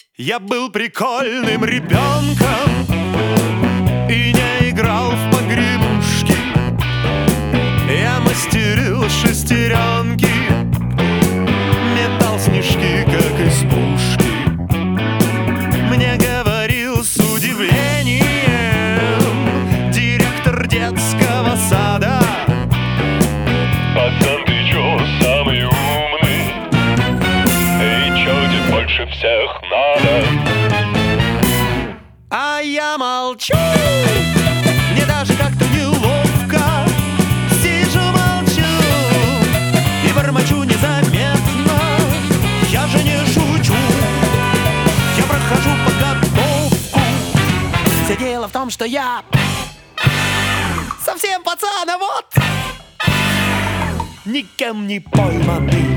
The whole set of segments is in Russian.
Я был прикольным ребенком и не играл в погремушки. Я мастерил шестеренки, метал снежки, как из пушки. Мне говорил с удивлением директор детского сада: пацан, ты чё самый умный? И чё тебе больше всех надо? А я молчу, мне даже как-то неловко. Сижу, молчу и бормочу незаметно. Я же не шучу, я прохожу подготовку. Все дело в том, что я совсем пацан, а вот никем не пойманный.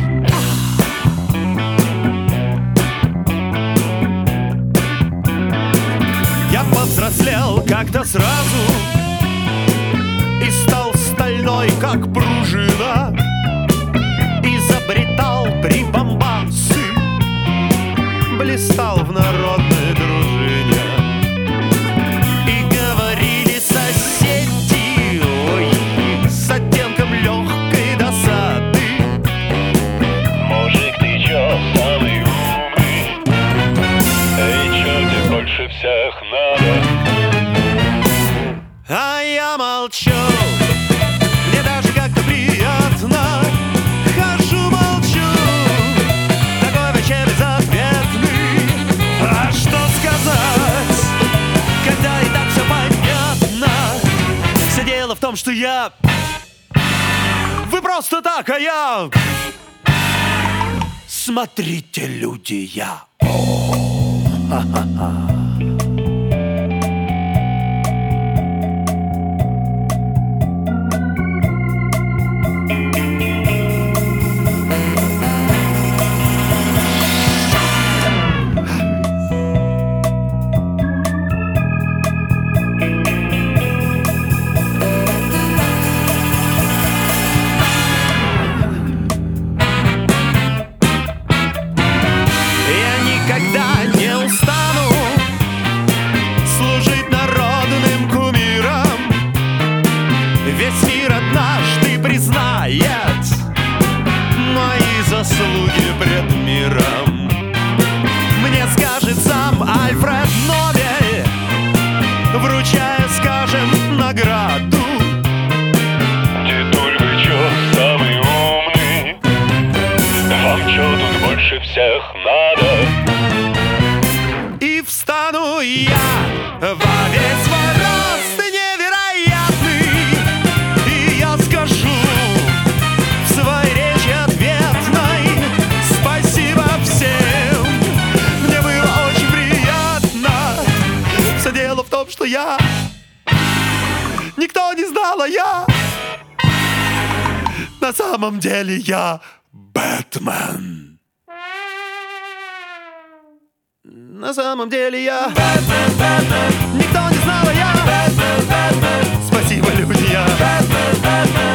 Я повзрослел как-то сразу и стал стальной, как пружина. Изобретал прибамбасы, блистал в народной дружине. И говорили соседи, ой, с оттенком легкой досады: мужик, ты чё самый умный? И чё тебе больше всех надо? А я молчу, мне даже как-то приятно. Хожу, молчу, такой вообще безответный. А что сказать, когда и так все понятно? Все дело в том, что я... Вы просто так, а я... Смотрите, люди, я... Ха-ха-ха. Никогда не устану служить народным кумирам. Весь мир однажды признает мои заслуги пред миром. Мне скажет сам Альфред Нобель, вручая, скажем, награду: Дедуль, вы чё самый умный? Вам чё тут больше всех надо? и встану я во весь свой рост невероятный, и я скажу в своей речи ответной: спасибо всем, мне было очень приятно. Все дело в том, что я... Никто не знал, а я... На самом деле я Бэтмен. На самом деле я Бэтмен, Бэтмен. Никто не знал, а я Бэтмен, Бэтмен. Спасибо, люди, я Бэтмен, Бэтмен.